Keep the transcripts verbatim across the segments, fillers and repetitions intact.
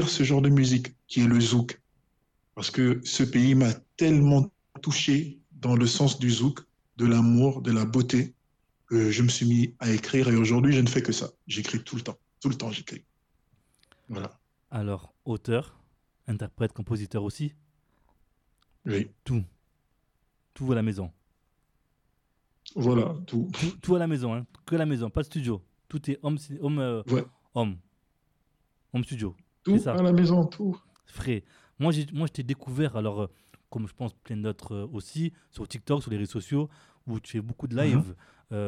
découvrir ce genre de musique qui est le zouk. Parce que ce pays m'a tellement touché dans le sens du zouk, de l'amour, de la beauté, que je me suis mis à écrire et aujourd'hui, je ne fais que ça. J'écris tout le temps. Tout le temps, j'écris. Voilà. Alors, auteur, interprète, compositeur aussi. Oui. Tout. Tout à la maison. Voilà, tout. Tout, tout à la maison, hein. Que la maison, pas de studio. Tout est homme, homme, euh, Ouais. homme. Home studio. Tout C'est ça. à la maison, tout. Frère, moi, j'ai, moi je t'ai découvert, alors, euh, comme je pense plein d'autres euh, aussi, sur TikTok, sur les réseaux sociaux, où tu fais beaucoup de live. Mhm.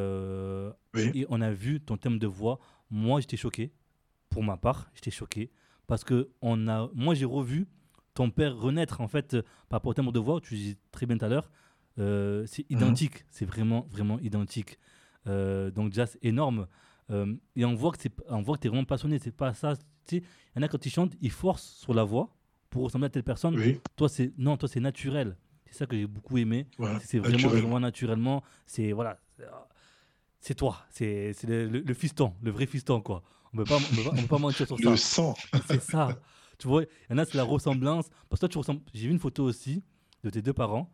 euh, Oui. Et on a vu ton thème de voix. Moi, j'étais choqué. Pour ma part, j'étais choqué. Parce que on a, moi, j'ai revu ton père renaître, en fait, euh, par rapport au thème de voix. Tu disais très bien tout à l'heure. Euh, c'est Mhm. identique. C'est vraiment, vraiment identique. Euh, donc, déjà, c'est énorme. Euh, et on voit que c'est, on voit que t'es vraiment passionné. C'est pas ça. Tu sais, il y en a quand ils chantent, ils forcent sur la voix pour ressembler à telle personne. Oui. Toi, c'est non, toi, c'est naturel. C'est ça que j'ai beaucoup aimé. Voilà. C'est vraiment, Naturel. vraiment naturellement. C'est voilà, c'est, euh, c'est toi. C'est, c'est le, le- le fiston, le vrai fiston quoi. On peut pas, on peut pas, on peut pas mentir sur ça. Le sang. C'est ça. Tu vois, il y en a, c'est la ressemblance. Parce que toi, tu ressembles. J'ai vu une photo aussi de tes deux parents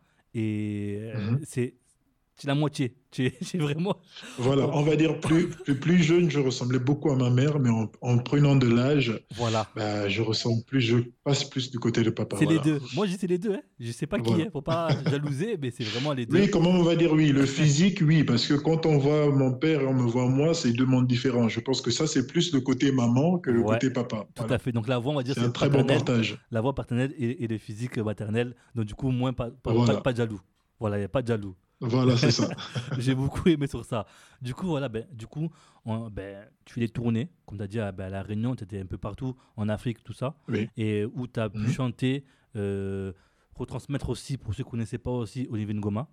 et euh, Mhm. c'est, c'est la moitié. Tu es, c'est vraiment. Voilà, on va dire plus, plus, plus jeune, je ressemblais beaucoup à ma mère, mais en, en prenant de l'âge, Voilà. bah, je ressemble plus, je passe plus du côté de papa. C'est les Voilà. deux. Moi, je dis c'est les deux. Hein. Je sais pas qui Voilà. est. Faut pas jalouser, mais c'est vraiment les Oui, deux. comment on va dire oui, le physique, oui, parce que quand on voit mon père et on me voit moi, c'est deux mondes différents. Je pense que ça, c'est plus le côté maman que le Ouais, côté papa. tout à Voilà. fait. Donc la voix, on va dire, C'est c'est un très bon paternel. partage. La voix paternelle et, et le physique maternel. Donc du coup, moins pas, pas, pas, Voilà, pas de jaloux. Voilà, il n'y a pas de jaloux. voilà, c'est ça. J'ai beaucoup aimé sur ça. Du coup, voilà, ben, du coup, on- ben, tu fais des tournées, comme tu as dit à, ben, à La Réunion, tu étais un peu partout, en Afrique, tout ça, Oui. et où tu as pu Mhm. chanter, euh, retransmettre aussi, pour ceux qui ne connaissaient pas aussi, Olivier Ngoma.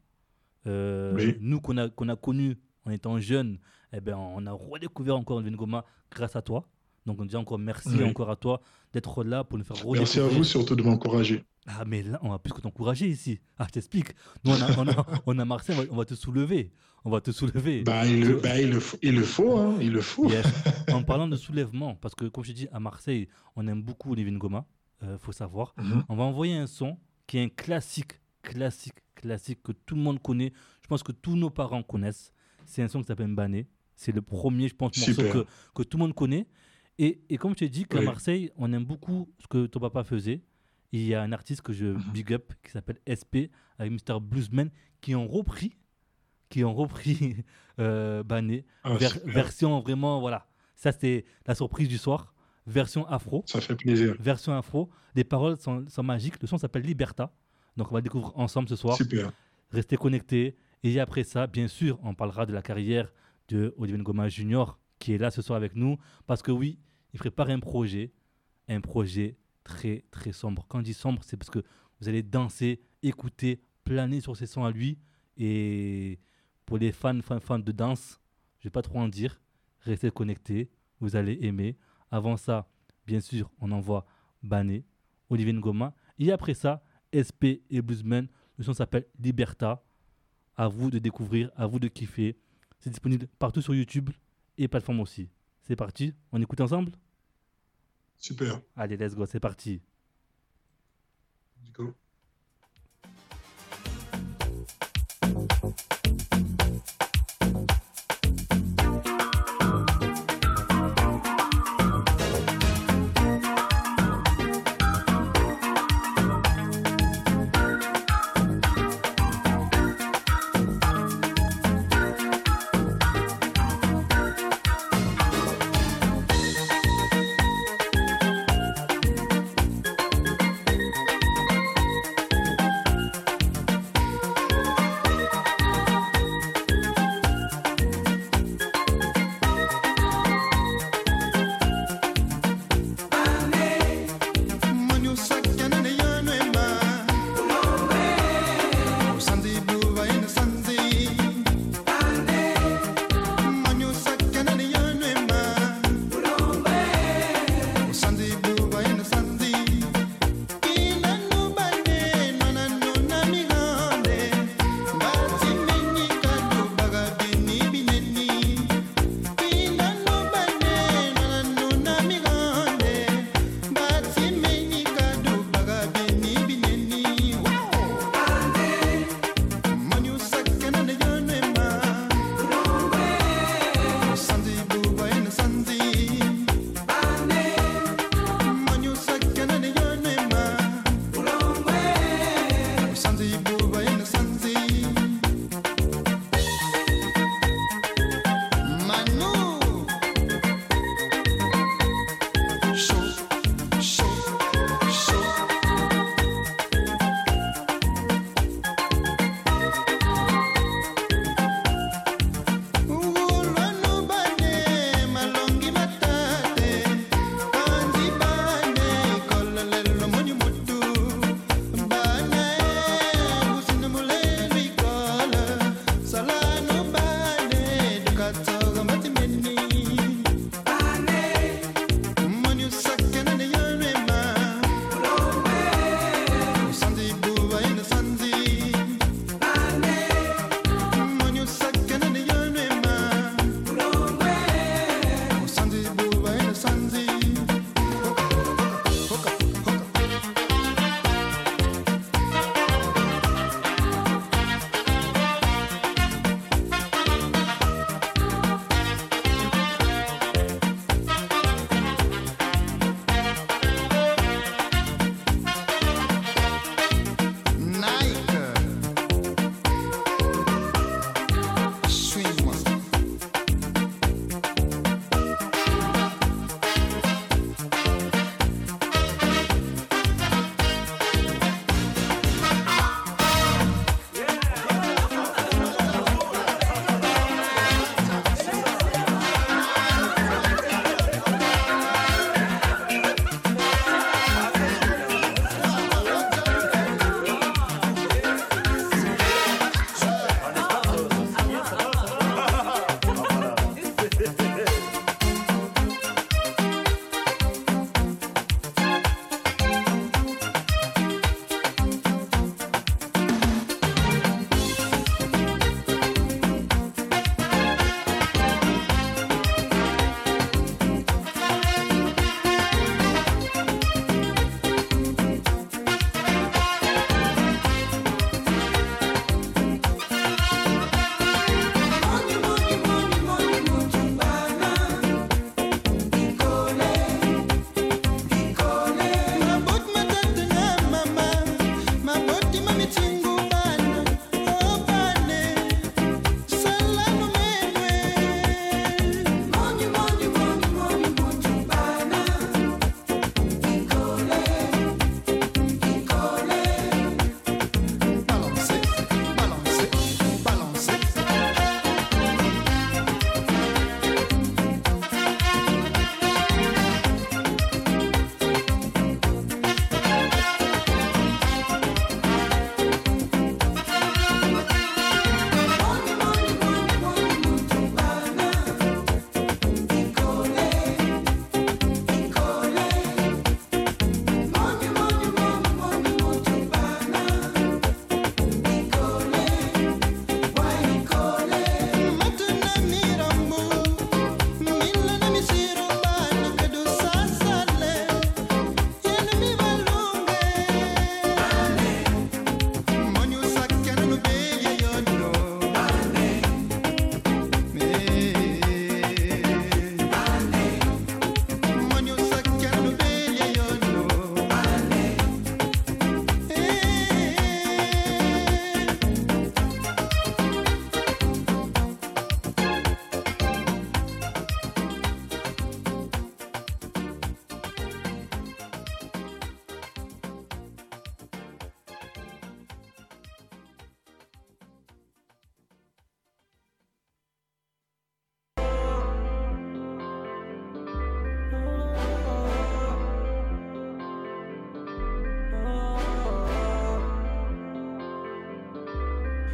Euh, Oui. nous, qu'on a, qu'on a connus en étant jeunes, eh ben, on a redécouvert encore Olivier Ngoma grâce à toi. Donc, on dit encore merci Oui. encore à toi d'être là pour nous faire Merci à redécouvrir. vous surtout de m'encourager. Ah, mais là, on va plus que t'encourager ici. Ah, je t'explique. Nous, on a, on a, on a Marseille, on va, on va te soulever. On va te soulever. Bah, il Tu le, vois. bah, il le, faut- il le faut, hein, il le faut. Yes. En parlant de soulèvement, parce que comme je dis, à Marseille, on aime beaucoup Olivier Ngoma, euh, faut savoir. Mhm. On va envoyer un son qui est un classique, classique, classique que tout le monde connaît. Je pense que tous nos parents connaissent. C'est un son qui s'appelle Mbané. C'est le premier, je pense, morceau Super. que, que tout le monde connaît. Et, et comme je t'ai dit qu'à Oui. Marseille, on aime beaucoup ce que ton papa faisait. Il y a un artiste que je Mhm. big up qui s'appelle S P avec mister Bluesman qui ont repris, qui ont repris euh, Bané. Ah, Ver- super. version vraiment, voilà. Ça, c'était la surprise du soir. Version afro. Ça fait plaisir. Version afro. Les paroles sont, sont magiques. Le son s'appelle Liberta. Donc, on va le découvrir ensemble ce soir. Super. Restez connectés. Et après ça, bien sûr, on parlera de la carrière de Olivier Ngoma Junior qui est là ce soir avec nous. Parce que oui, il prépare un projet. Un projet très, très sombre. Quand je dis sombre, c'est parce que vous allez danser, écouter, planer sur ces sons à lui. Et pour les fans, fans, fans de danse, je ne vais pas trop en dire. Restez connectés. Vous allez aimer. Avant ça, bien sûr, on envoie Bané, Olivier Ngoma. Et après ça, S P et Bluesman. Le son s'appelle Liberta. À vous de découvrir, à vous de kiffer. C'est disponible partout sur YouTube et plateforme aussi. C'est parti, on écoute ensemble? Super. Allez, let's go, c'est parti. Du coup. Thank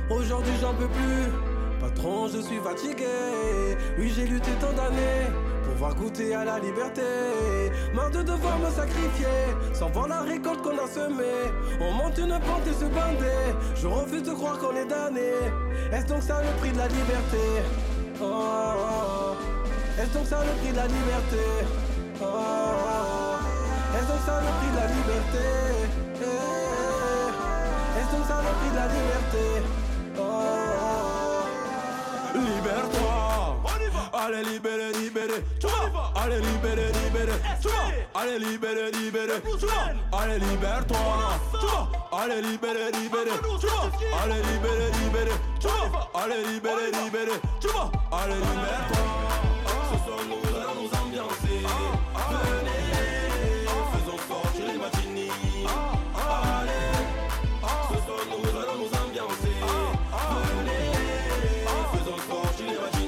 Aujourd'hui j'en peux plus, patron je suis fatigué. Oui j'ai lutté tant d'années pour pouvoir goûter à la liberté. Marre de devoir me sacrifier sans voir la récolte qu'on a semée. On monte une pente et se bander. Je refuse de croire qu'on est damné. Est-ce donc ça le prix de la liberté? Oh, oh, oh. Est-ce donc ça le prix de la liberté? Oh, oh, oh. Est-ce donc ça le prix de la liberté? Eh, eh. Est-ce donc ça le prix de la liberté? Oh, oh, oh. Libère-toi. Allez libérer, libérer, tu vois. Allez libérer, libérer, tu vois. Allez libérer, libérer, tu vois. Allez libère-toi, tu vois. Allez libérer, libérer, tu vois. Allez libérer, libérer, tu vois. Allez libérer, libérer, tu vois. Allez libère-toi. Ce soir nous allons nous ambiancer. Venez, faisons sortir les matinées. Allez, ce soir nous allons nous ambiancer. Venez, faisons sortir les matinées.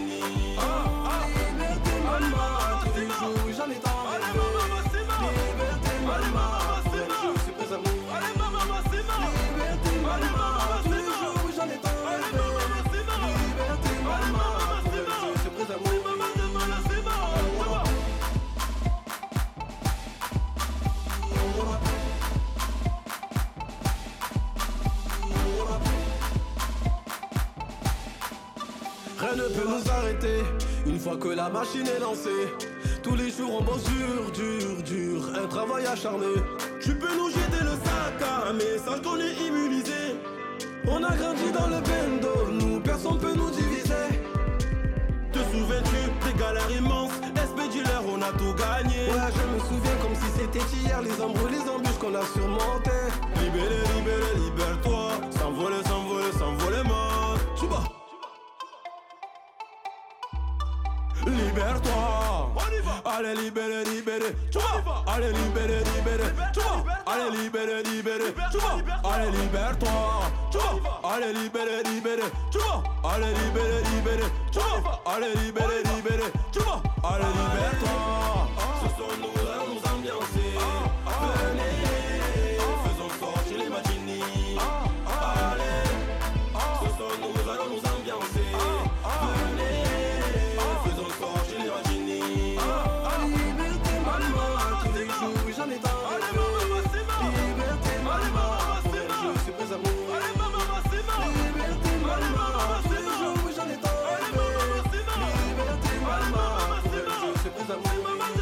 Rien ne peut nous arrêter, une fois que la machine est lancée. Tous les jours on bosse dur, dur, dur, un travail acharné. Tu peux nous jeter le sac à mais sache qu'on est immunisé. On a grandi dans le bendo, nous personne peut nous diviser. Te souviens-tu des galères immenses? S P Dealer on a tout gagné. Ouais je me souviens comme si c'était hier. Les embrouilles, les embûches qu'on a surmontées. Libéré, libéré, libère-toi. S'envoler, s'envoler, s'envoler man. Chouba. Libère-toi. Allez libérer, libérer, tu vois. Allez libérer, libérer, tu vois. Allez libérer, libérer, tu vois. Allez libère-toi, tu vois. Allez libérer, libérer, tu vois. Allez libérer, libérer, tu vois. Allez libérer, libérer, tu vois. Allez libère-toi. Ce soir nous allons nous ambiancer. Venez, faisons sortir les matinées. Allez, ce soir nous allons nous ambiancer. Venez, faisons sortir les matinées. Liberté maman, tous les jours j'en ai dans le cœur. Liberté maman, je suis prêt à mourir. Liberté maman, tous les jours j'en ai dans le cœur. Liberté maman, je suis prêt à mourir.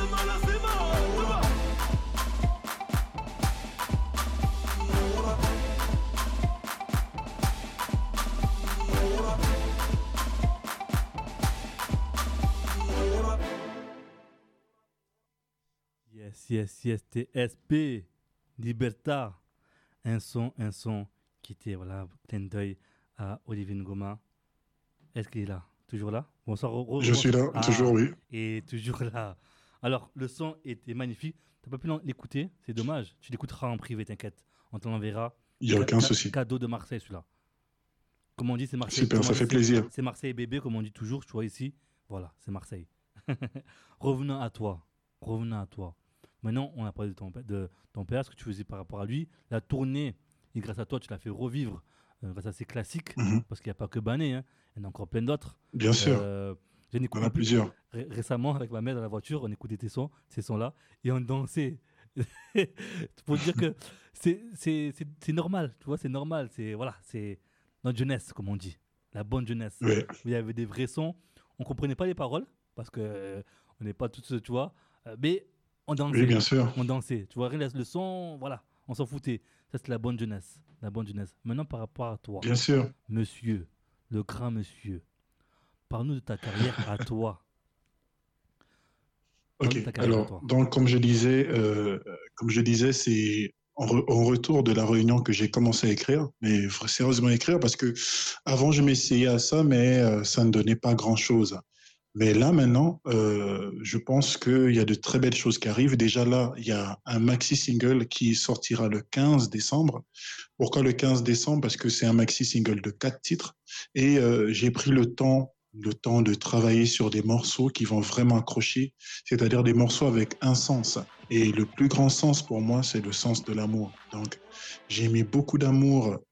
Yes, yes, yes, T S P, Liberta, un son, un son qui était, voilà, clin d'œil à Olivier Ngoma. Est-ce qu'il est là? Toujours là? Bonsoir. Re- re- Je suis là, Ah, toujours, oui. et toujours là. Alors, le son était magnifique. T'as pas pu l'en- l'écouter? C'est dommage. Tu l'écouteras en privé, t'inquiète. On te l'enverra. Il n'y a Ca- aucun ca- souci. Cadeau de Marseille, celui-là. Comme on dit, c'est Marseille. Super, comme ça on fait dit, c'est- plaisir. C'est Marseille bébé, comme on dit toujours. Tu vois ici, voilà, c'est Marseille. Revenons à toi. Revenons à toi. Maintenant, on a parlé de ton, père- de ton père, ce que tu faisais par rapport à lui. La tournée, et grâce à toi, tu l'as fait revivre euh, grâce à ces classiques. Mhm. Parce qu'il n'y a pas que Bané, hein. Il y en a encore plein d'autres. Bien sûr, Euh, J'en il y en écoute a plus- plusieurs. ré- récemment, avec ma mère dans la voiture, on écoutait tes sons, ces sons-là, et on dansait. Pour dire que c'est c'est- c'est- c'est normal, tu vois, c'est normal. C'est voilà, c'est notre jeunesse, comme on dit. La bonne jeunesse. Ouais. Il y avait des vrais sons. On comprenait pas les paroles, parce que euh, on n'est pas tous, tu vois. euh, mais on dansait. Oui, bien sûr. On dansait. Tu vois, rien, le son, voilà, on s'en foutait. Ça, c'est la bonne jeunesse. La bonne jeunesse. Maintenant, par rapport à toi, Bien sûr. monsieur, le grand monsieur, parle-nous de ta carrière à toi. Parle-nous Ok. de ta carrière à Alors, toi. donc, comme je disais, euh, comme je disais, c'est en, re- en retour de la Réunion que j'ai commencé à écrire, mais vra- sérieusement écrire, parce que avant je m'essayais à ça, mais euh, ça ne donnait pas grand-chose. Mais là, maintenant, euh, je pense qu'il y a de très belles choses qui arrivent. Déjà là, il y a un maxi single qui sortira le quinze décembre. Pourquoi le quinze décembre? Parce que c'est un maxi single de quatre titres. Et euh, j'ai pris le temps, le temps de travailler sur des morceaux qui vont vraiment accrocher, c'est-à-dire des morceaux avec un sens. Et le plus grand sens pour moi, c'est le sens de l'amour. Donc, j'ai mis beaucoup d'amour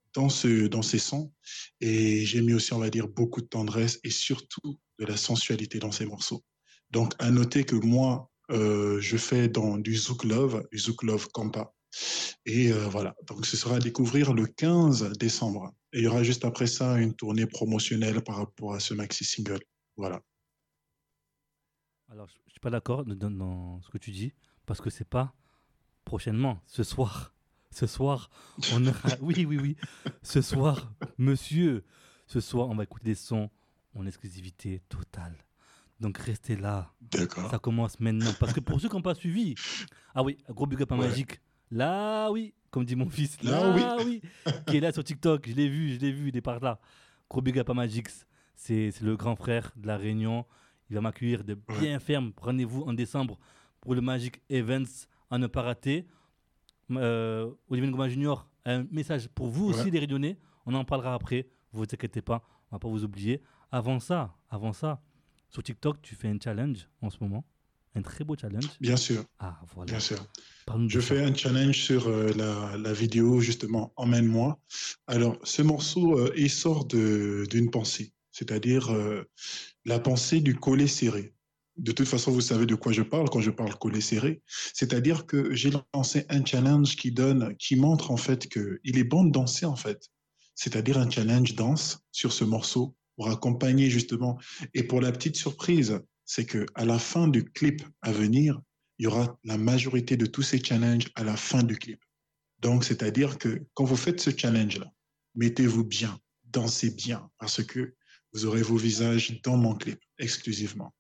dans, ce, dans ces sons. Et j'ai mis aussi, on va dire, beaucoup de tendresse et surtout de la sensualité dans ces morceaux. Donc, à noter que moi, euh, je fais dans du Zouk Love, du Zouk Love Kampa. Et euh, voilà, donc ce sera à découvrir le quinze décembre. Et il y aura juste après ça une tournée promotionnelle par rapport à ce maxi single. Voilà. Alors, je ne suis pas d'accord dans, dans ce que tu dis, parce que c'est pas prochainement, ce soir. Ce soir, on aura... Oui, oui, oui. Ce soir, monsieur, ce soir, on va écouter des sons en exclusivité totale. Donc, restez là. D'accord. Ça commence maintenant. Parce que pour ceux qui n'ont pas suivi, ah oui, gros big up à Ouais. Magique. Là, oui, comme dit mon fils. Là, Là, oui. Qui est là sur TikTok. Je l'ai vu, je l'ai vu, il est par là. Gros big up à Magix. C'est, c'est le grand frère de la Réunion. Il va m'accueillir de bien Ouais. ferme. Rendez-vous en décembre pour le Magic Events à ne pas rater. Euh, Olivier Ngoma Junior, un message pour vous aussi, Ouais. les Réunionnais. On en parlera après. Vous inquiétez pas, on va pas vous oublier. Avant ça, avant ça, sur TikTok, tu fais un challenge en ce moment. Un très beau challenge. Bien sûr, Ah, voilà. bien sûr. Parle-nous de Je ça. fais un challenge sur euh, la, la vidéo, justement, Emmène-moi. Alors, ce morceau, euh, il sort de, d'une pensée, c'est-à-dire euh, la pensée du collet serré. De toute façon, vous savez de quoi je parle quand je parle collet serré. C'est-à-dire que j'ai lancé un challenge qui donne, qui montre en fait qu'il est bon de danser en fait. C'est-à-dire un challenge danse sur ce morceau pour accompagner justement. Et pour la petite surprise, c'est que à la fin du clip à venir, il y aura la majorité de tous ces challenges à la fin du clip. Donc, c'est-à-dire que quand vous faites ce challenge-là, mettez-vous bien, dansez bien, parce que vous aurez vos visages dans mon clip exclusivement.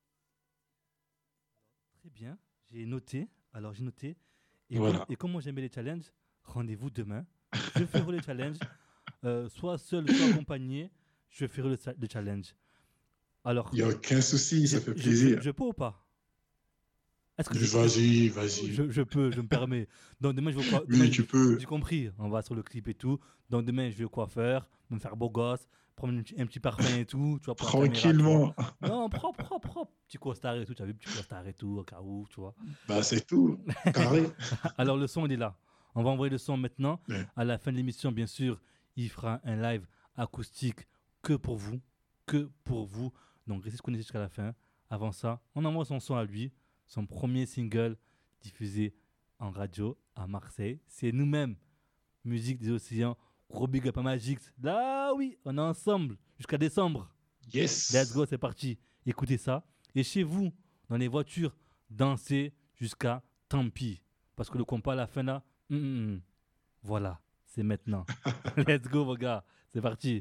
Très bien, j'ai noté. Alors j'ai noté. Et, Voilà. comme, et comme moi j'aimais les challenges, rendez-vous demain. Je ferai le challenge. Euh, soit seul, soit accompagné, je ferai le, sa- le challenge. Alors, Il n'y a aucun souci, ça je, fait je- plaisir. je- je peux ou pas? Est-ce que je, Vas-y, vas-y. je, je peux, je me permets. Donc demain, je vais quoi Oui, tu peux. J'ai compris, on va sur le clip et tout. Donc demain, je vais au coiffeur, me faire beau gosse, prendre un petit, un petit parfum et tout. Tu vois, pour la caméra, tu Tranquillement. vois. Non, propre, propre, propre. Petit costard et tout, tu as vu, petit costard et tout, au cas où, tu vois. Bah, c'est tout. Carré. Alors le son, il est là. On va envoyer le son maintenant. Ouais. À la fin de l'émission, bien sûr, il fera un live acoustique que pour vous. Que pour vous. Donc restez connectés jusqu'à la fin. Avant ça, on envoie son son à lui. Son premier single diffusé en radio à Marseille. C'est nous-mêmes. Musique des Océans. Gros big up à Magix. Là, oui, on est ensemble jusqu'à décembre. Yes. Let's go, c'est parti. Écoutez ça. Et chez vous, dans les voitures, dansez jusqu'à tant pis. Parce que le compas à la fin là, hum, hum, hum. Voilà, c'est maintenant. Let's go, mon gars. C'est parti.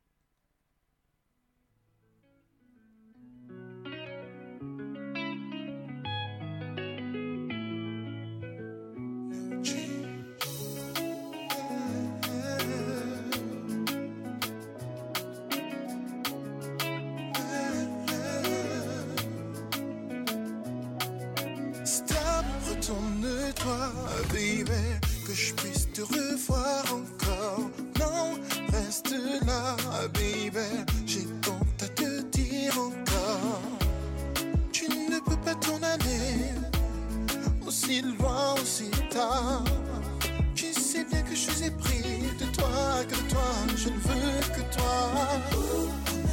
Stop, retourne-toi, baby, que je puisse te revoir encore. Non, reste là, baby, j'ai tant à te dire encore. Tu ne peux pas t'en aller, aussi loin, aussi tard. Tu sais bien que je suis épris de toi, que de toi, je ne veux que toi.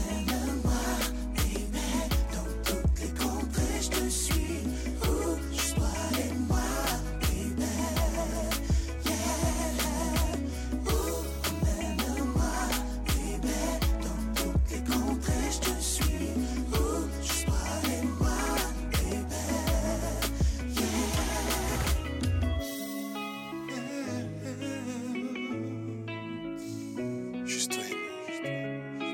Juste toi et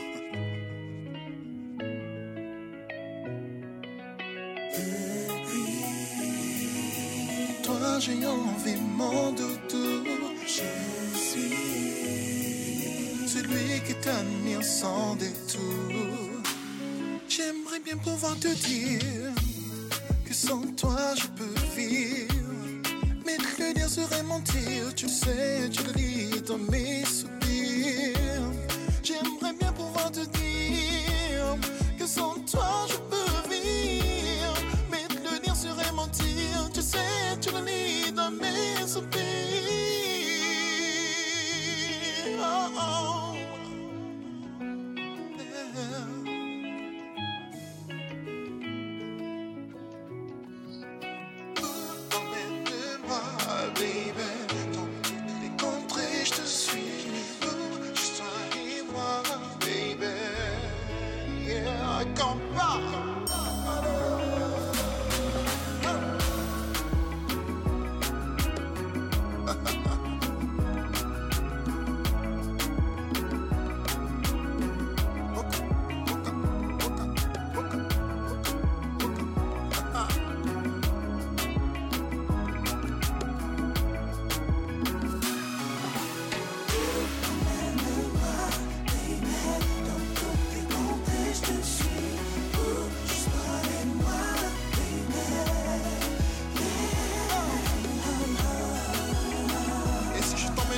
moi. Toi, j'ai envie, mon doudou. Je suis celui qui t'admire sans détour. J'aimerais bien pouvoir te dire que sans toi je peux vivre. Mais te le dire serait mentir, tu sais, tu le lis dans mes soupirs. J'aimerais bien pouvoir te dire que sans toi je peux vivre. Mais te le dire serait mentir, tu sais, tu le lis dans mes soupirs.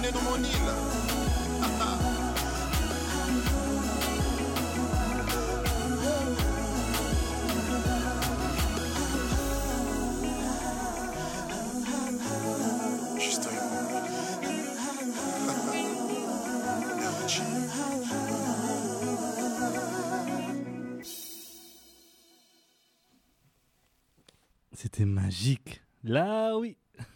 bienvenue dans mon île. Juste avec moi. Merci. C'était magique. Là, oui.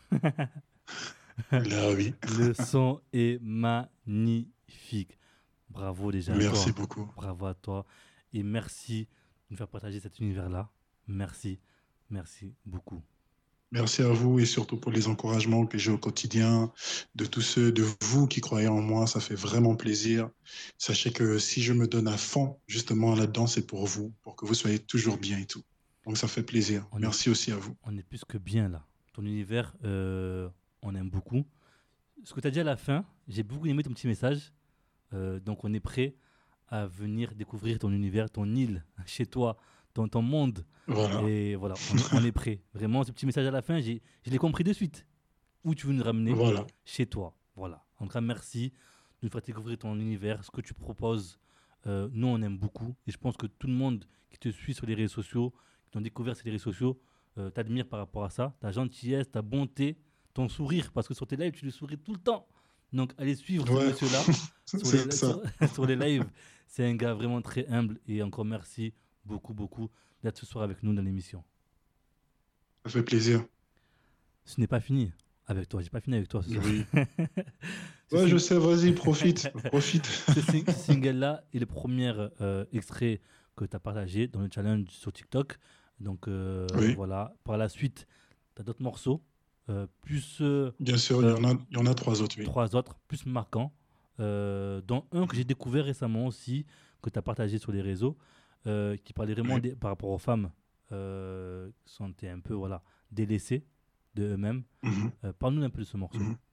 Là, oui. Le son est magnifique. Bravo déjà à Merci toi. beaucoup. Bravo à toi. Et merci de nous faire partager cet univers-là. Merci. Merci beaucoup. Merci à vous et surtout pour les encouragements que j'ai au quotidien, de tous ceux de vous qui croyez en moi, ça fait vraiment plaisir. Sachez que si je me donne à fond justement là-dedans, c'est pour vous, pour que vous soyez toujours bien et tout. Donc ça fait plaisir. On Merci est, aussi à vous. on est plus que bien là. Ton univers, euh, on aime beaucoup. Ce que tu as dit à la fin, j'ai beaucoup aimé ton petit message. Euh, donc on est prêt à venir découvrir ton univers, ton île, chez toi, ton, ton monde. Voilà. Et voilà, on, on est prêt. Vraiment, ce petit message à la fin, j'ai, je l'ai compris de suite. Où tu veux nous ramener? Voilà. Chez toi. Voilà. En tout cas, merci de nous faire découvrir ton univers, ce que tu proposes. Euh, nous, on aime beaucoup. Et je pense que tout le monde qui te suit sur les réseaux sociaux, qui t'ont découvert sur les réseaux sociaux, euh, t'admire par rapport à ça. Ta gentillesse, ta bonté, ton sourire. Parce que sur tes lives, tu le souris tout le temps. Donc, allez suivre ce Ouais. monsieur-là sur, C'est les, ça. sur, sur les lives. C'est un gars vraiment très humble. Et encore merci beaucoup, beaucoup d'être ce soir avec nous dans l'émission. Ça fait plaisir. Ce n'est pas fini avec toi. J'ai pas fini avec toi ce soir. Oui. Ce Ouais, sing- je sais, vas-y, profite. Profite. ce sing- ce single-là est le premier euh, extrait que tu as partagé dans le challenge sur TikTok. Donc euh, Oui. voilà. Par la suite, tu as d'autres morceaux, euh, plus euh, Bien sûr, il y en a, il y en a trois autres, oui. trois autres, plus marquants, euh, dont un que j'ai découvert récemment aussi, que tu as partagé sur les réseaux, euh, qui parlait vraiment Oui. des- par rapport aux femmes euh, qui sont un peu voilà, délaissées de eux-mêmes. Mhm. Euh, Parle-nous un peu de ce morceau. Mhm.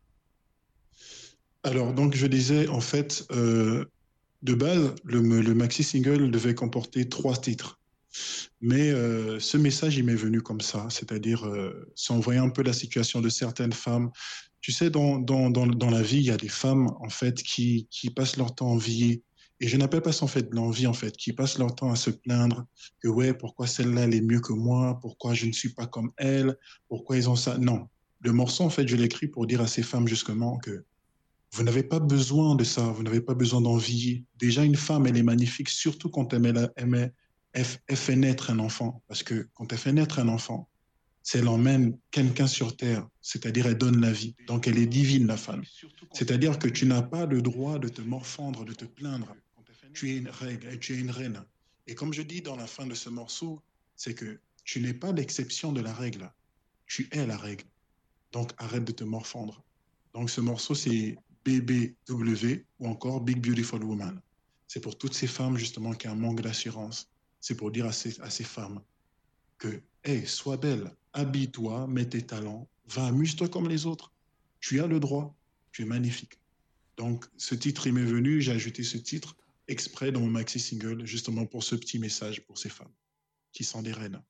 Alors, donc, je disais, en fait, euh, de base, le, le maxi single devait comporter trois titres. Mais euh, ce message, il m'est venu comme ça, c'est-à-dire euh, sans voyant un peu la situation de certaines femmes. Tu sais, dans, dans, dans, dans la vie, il y a des femmes, en fait, qui, qui passent leur temps à envier. Et je n'appelle pas ça, en fait, de l'envie, en fait, qui passent leur temps à se plaindre que, ouais, pourquoi celle-là, elle est mieux que moi, pourquoi je ne suis pas comme elle, pourquoi ils ont ça. Non. Le morceau, en fait, je l'ai écrit pour dire à ces femmes, justement, que vous n'avez pas besoin de ça, vous n'avez pas besoin d'envier. Déjà, une femme, elle est magnifique, surtout quand elle, met la- elle, met- elle f- elle fait naître un enfant. Parce que quand elle fait naître un enfant, c'est elle emmène quelqu'un sur terre, c'est-à-dire elle donne la vie. Donc elle est divine, la femme. C'est-à-dire que tu n'as pas le droit de te morfondre, de te plaindre. Tu es une règle et tu es une reine. Et comme je dis dans la fin de ce morceau, c'est que tu n'es pas l'exception de la règle. Tu es la règle. Donc arrête de te morfondre. Donc ce morceau, c'est B B W ou encore Big Beautiful Woman. C'est pour toutes ces femmes justement qui ont un manque d'assurance. C'est pour dire à ces, à ces femmes que, hey, sois belle, habille-toi, mets tes talents, va, amuse-toi comme les autres. Tu as le droit, tu es magnifique. Donc ce titre, il m'est venu, j'ai ajouté ce titre exprès dans mon maxi single, justement pour ce petit message pour ces femmes qui sont des reines.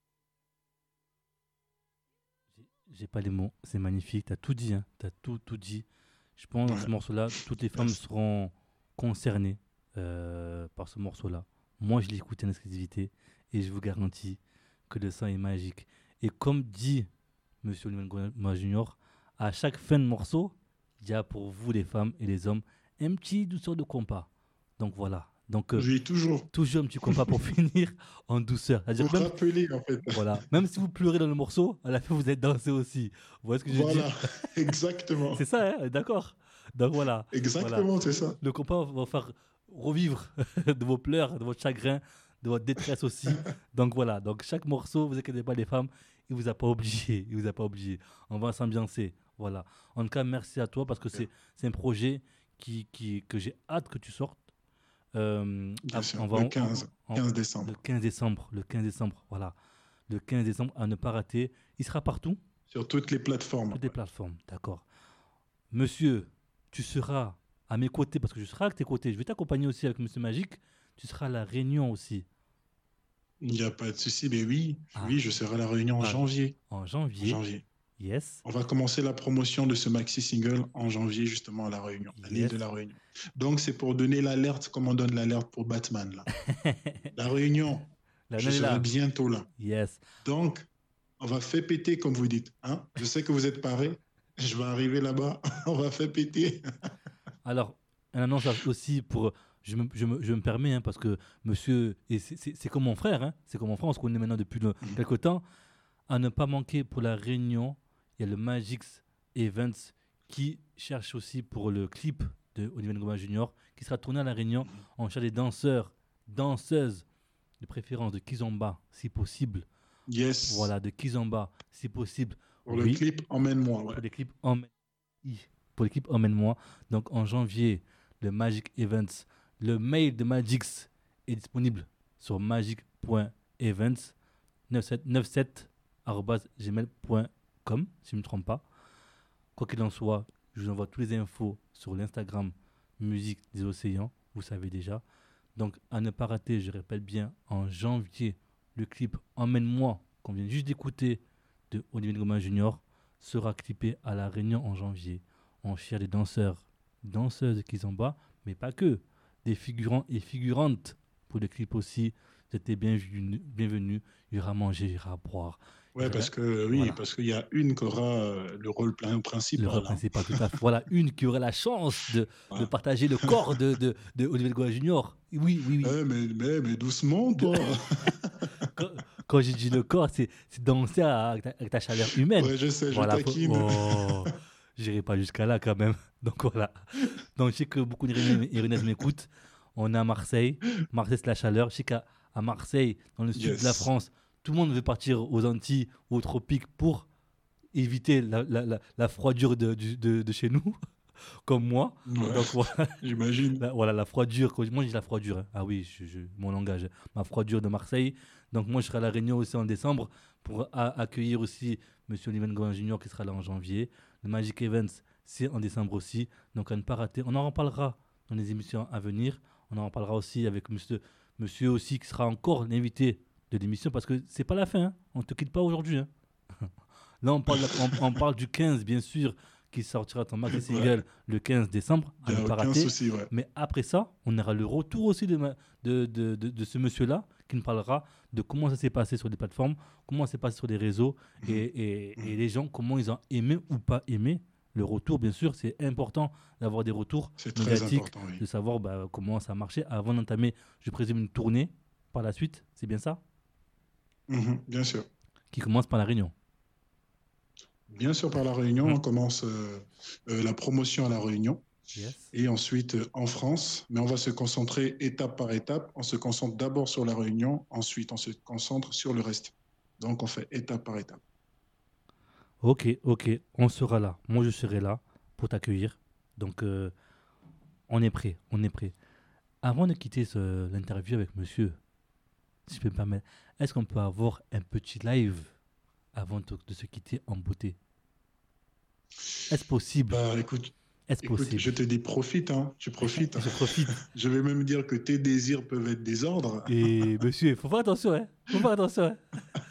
J'ai- J'ai pas les mots, c'est magnifique, t'as tout dit, hein. T'as tout, tout dit. Je pense que dans ce Ouais. morceau-là, toutes les femmes Merci. seront concernées euh, par ce morceau-là. Moi, je l'ai écouté en exclusivité et je vous garantis que le son est magique. Et comme dit Monsieur Olivier Ngoma Junior, à chaque fin de morceau, il y a pour vous, les femmes et les hommes, un petit douceur de compas. Donc voilà. Donc euh, J'ai toujours toujours un petit compas pour finir en douceur. C'est-à-dire pour que même, rappeler, en fait. voilà, même si vous pleurez dans le morceau, à la fin vous êtes dansé aussi. Vous voyez ce que je veux Voilà, dire? exactement. C'est ça, hein, d'accord. Donc voilà, Exactement, c'est ça. le compas va vous faire revivre de vos pleurs, de votre chagrin, de votre détresse aussi. Donc voilà, donc chaque morceau, vous inquiétez pas les femmes, il vous a pas obligé, il vous a pas obligé. On va s'ambiancer, voilà. En tout cas, merci à toi parce que c'est c'est un projet qui, qui, que j'ai hâte que tu sortes. Euh, Bien ah, sûr, on va le en- quinze, en- quinze décembre. Le quinze décembre, le quinze décembre, voilà. Le quinze décembre, à ne pas rater. Il sera partout, Sur toutes les plateformes. toutes les plateformes, d'accord. Monsieur, tu seras à mes côtés, parce que je serai à tes côtés. Je vais t'accompagner aussi avec Monsieur Magique. Tu seras à la Réunion aussi, Il n'y a pas de souci, mais oui, Ah. oui, je serai à la Réunion en Ah. janvier. en En janvier. janvier. Yes. On va commencer la promotion de ce maxi single en janvier, justement, à La Réunion, à l'île Yes. de La Réunion. Donc, c'est pour donner l'alerte, comme on donne l'alerte pour Batman, là. La Réunion, Là, on je est serai là. bientôt là. Yes. Donc, on va faire péter, comme vous dites. Hein? Je sais que vous êtes parés. Je vais arriver là-bas. On va faire péter. Alors, une annonce aussi pour. Je me, je me, je me permets, hein, parce que monsieur, et c'est- c'est c'est comme mon frère, hein, c'est comme mon frère, on se connaît maintenant depuis le- Mhm. quelque temps. À ne pas manquer pour la Réunion, il y a le Magix Events qui cherche aussi pour le clip de Olivier Ngoma Junior qui sera tourné à la Réunion. On cherche des danseurs, danseuses, de préférence de Kizomba, si possible. Yes. Voilà, de Kizomba, si possible. Pour le Oui. clip, emmène-moi. Ouais. Pour les clips emmène pour l'équipe emmène-moi. Donc en janvier, le Magic Events, le mail de Magix est disponible sur magic point events quatre-vingt-dix-sept arobase gmail point com si je ne me trompe pas. Quoi qu'il en soit, je vous envoie toutes les infos sur l'Instagram Musique des Océans, vous savez déjà. Donc à ne pas rater, je répète bien, en janvier, le clip Emmène-moi, qu'on vient juste d'écouter de Olivier Ngoma Junior, sera clippé à La Réunion en janvier. On cherche des danseurs, danseuses qui sont bas, mais pas que, des figurants et figurantes pour le clip aussi. Vous êtes bienvenus, bienvenus. Il y aura à manger, il y aura à boire. Ouais, Il y parce aura- que oui, Voilà. parce qu'il y a une qui aura euh, le rôle plein Le principal. rôle hein. principal, tout à fait. Voilà, une qui aurait la chance de, de Voilà. partager le corps de, de, de Olivier Ngoma Junior. Oui, oui, oui. Eh, mais, mais, mais doucement, toi. Quand, quand j'ai dit le corps, c'est c'est danser avec ta, avec ta chaleur humaine. Ouais, je sais, Voilà, je faut- taquine. oh, j'irai pas jusqu'à là quand même. Donc voilà. Donc je sais que beaucoup d'Irénaises m'écoutent. On est à Marseille. Marseille, c'est la chaleur. Je sais qu'à à Marseille, dans le sud de la Yes. France, tout le monde veut partir aux Antilles ou aux tropiques pour éviter la, la, la, la froidure de, du- de, de chez nous, comme moi. Ouais, Donc voilà. j'imagine. La- voilà, la froidure. quand- Moi, je dis la froidure. hein. Ah oui, je- je- mon langage. Ma froidure de Marseille. Donc, moi, je serai à La Réunion aussi en décembre pour a- accueillir aussi M. Olivier Ngoma Junior qui sera là en janvier. Le Magic Events, c'est en décembre aussi. Donc, à ne pas rater. On en reparlera dans les émissions à venir. On en reparlera aussi avec monsieur, monsieur aussi qui sera encore l'invité de l'émission parce que c'est pas la fin. hein. On ne te quitte pas aujourd'hui. hein. Là, on parle, on, on parle du quinze, bien sûr, qui sortira ton maxi single le quinze décembre. À Il n'y ne a pas aucun rater. souci, ouais. Mais après ça, on aura le retour aussi de, ma- de, de, de, de ce monsieur-là qui nous parlera de comment ça s'est passé sur les plateformes, comment ça s'est passé sur les réseaux et, et, et les gens, comment ils ont aimé ou pas aimé. Le retour, bien sûr, c'est important d'avoir des retours C'est très médiatiques, important, oui. de savoir bah, comment ça a marché avant d'entamer, je présume, une tournée par la suite. C'est bien ça? Mhm, bien sûr. Qui commence par la Réunion. Bien sûr, par la Réunion, Mhm. on commence euh, euh, la promotion à la Réunion Yes. et ensuite euh, en France. Mais on va se concentrer étape par étape. On se concentre d'abord sur la Réunion, ensuite on se concentre sur le reste. Donc on fait étape par étape. Ok, ok, on sera là. Moi, je serai là pour t'accueillir. Donc, euh, on est prêt, on est prêt. Avant de quitter ce- l'interview avec monsieur, si je peux me permettre, est-ce qu'on peut avoir un petit live avant de, de se quitter en beauté? Est-ce possible? Bah écoute, Est-ce écoute, possible? je te dis profite, hein, tu profites. Je profite. Je vais même dire que tes désirs peuvent être des ordres. Et monsieur, il faut faire attention, hein? Faut faire attention, hein?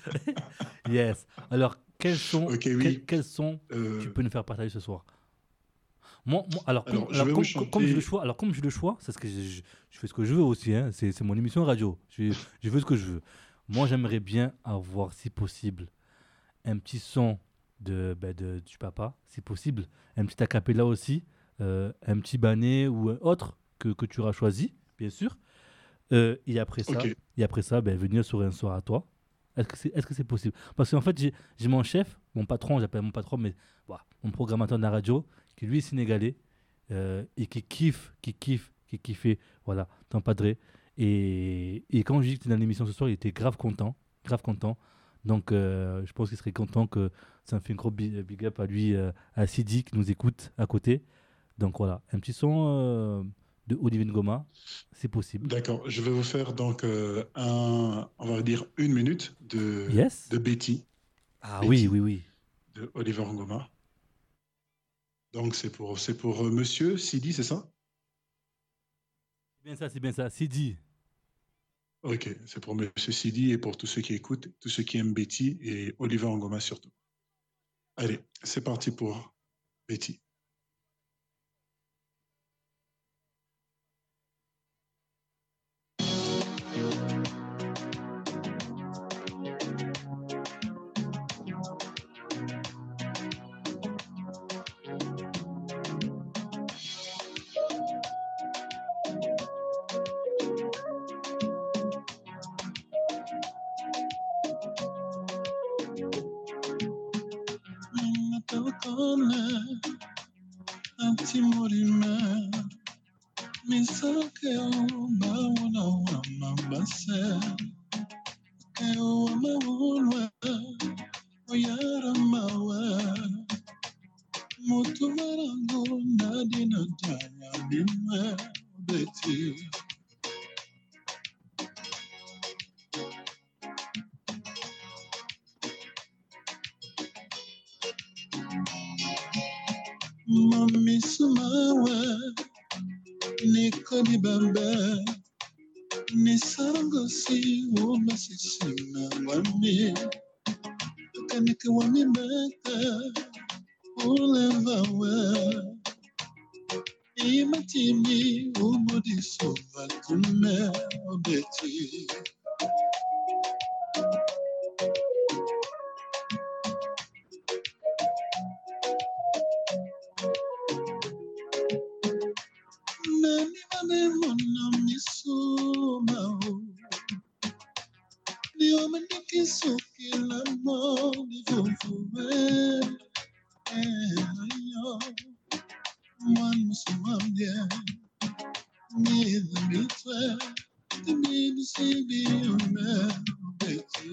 Yes. Alors, quels sont, Ok, oui. quels, quels sont Euh, tu peux nous faire partager ce soir? Moi, moi- alors, Alors, comme, je alors, vais comme, vous comme- comme j'ai chanter- le choix, alors comme j'ai le choix, c'est ce que je, je- je fais ce que je veux aussi. Hein, c'est, c'est mon émission radio. Je, je veux ce que je veux. Moi, j'aimerais bien avoir, si possible, un petit son de, ben, de du papa, si possible, un petit acapella aussi, euh, un petit banet ou un autre que, que tu auras choisi, bien sûr. Euh, et après ça, Ok. et après ça, ben, venir sur un soir à toi. Est-ce que c'est, est-ce que c'est possible? Parce qu'en fait, j'ai, j'ai mon chef, mon patron, j'appelle mon patron, mais voilà, mon programmateur de la radio, qui lui est sénégalais euh, et qui kiffe, qui kiffe, qui kiffait, voilà, t'empadrer. Et, et quand je dis que tu es dans l'émission ce soir, il était grave content, grave content. Donc, euh, je pense qu'il serait content que ça me fait un gros bi- big up à lui, euh, à Sidi, qui nous écoute à côté. Donc voilà, un petit son euh, de Olivier Ngoma, c'est possible. D'accord, je vais vous faire donc euh, un, on va dire une minute de, Yes. de Betty, Ah Betty. oui, oui, oui. de Oliver Ngoma. Donc c'est pour, c'est pour euh, Monsieur Sidi, c'est ça? C'est bien ça, c'est bien ça. Sidi. Ok, c'est pour Monsieur Sidi et pour tous ceux qui écoutent, tous ceux qui aiment Betty et Oliver Ngoma surtout. Allez, c'est parti pour Betty. Un petit mot d'humain, mais ça que on va on a on a bassé, que on ma on wa, oyara ma wa, mutu marango na dina tanya bimwe beti. Mami sumawa, nikoni bamba, nisarangosi umasisima wami, kanike wami mata, ulevawa, imatimi umudi sova tume obeti. Nani mane mona misumao, ni omaniki suki la mo ni vuvuwe, ayo, mwan musumamye, ni dhamitwe, timi nusibi ume beti.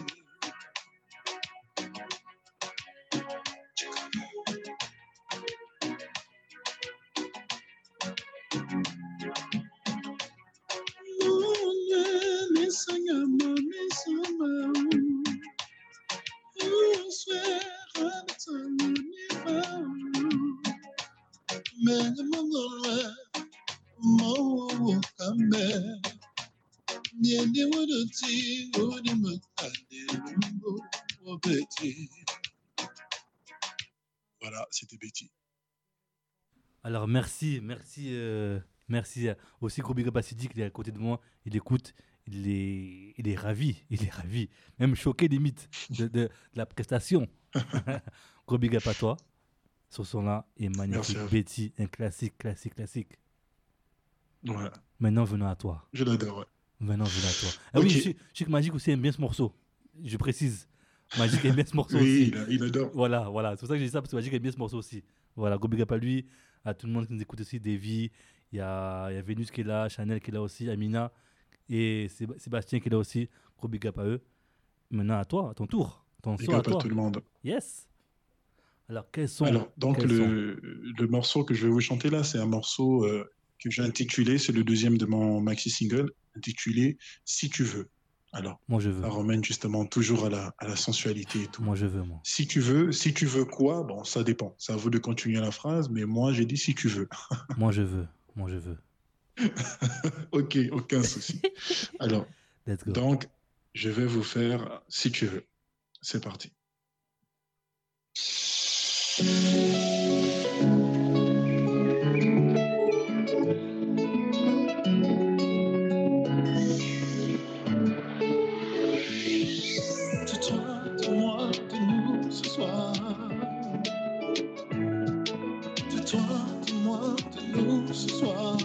Voilà, c'était Betty. Alors merci, merci, euh, merci. euh, Aussi, gros big up à Sidi qui est à côté de moi. Il écoute, il est, il est ravi, il est ravi. Même choqué limite de, de, de la prestation. Gros big up à toi. Ce son-là est magnifique. Merci à vous. Betty, un classique, classique, classique. Voilà, Maintenant, venons à toi. je l'adore. Ouais. Maintenant, venons à toi. Ah Ok. oui, je sais, je sais que Magic aussi aime bien ce morceau. Je précise. Magic aime bien ce morceau Oui, aussi. il, a- il adore. Voilà, voilà. C'est pour ça que j'ai dit ça, parce que Magic aime bien ce morceau aussi. Voilà, gros big up à lui, à tout le monde qui nous écoute aussi, Davy, il y a, il y a Vénus qui est là, Chanel qui est là aussi, Amina et Séb- Sébastien qui est là aussi. Gros big up à eux. Maintenant à toi, à ton tour. Ton Big son à up à toi. tout le monde. Yes. Alors, quels sont Alors, donc, quels sont le, le morceau que je vais vous chanter là, c'est un morceau euh, que j'ai intitulé, c'est le deuxième de mon maxi single, intitulé Si tu veux. Alors, Moi je veux. ça ramène justement toujours à la, à la sensualité et tout. Moi je veux, moi. Si tu veux, si tu veux quoi? Bon, ça dépend. C'est à vous de continuer la phrase, mais moi, j'ai dit si tu veux. Moi je veux. Moi je veux. Ok, aucun souci. Alors, Let's go. donc, je vais vous faire si tu veux. C'est parti. Dis-toi de moi, de nous ce soir. Dis-toi de moi, de nous ce soir.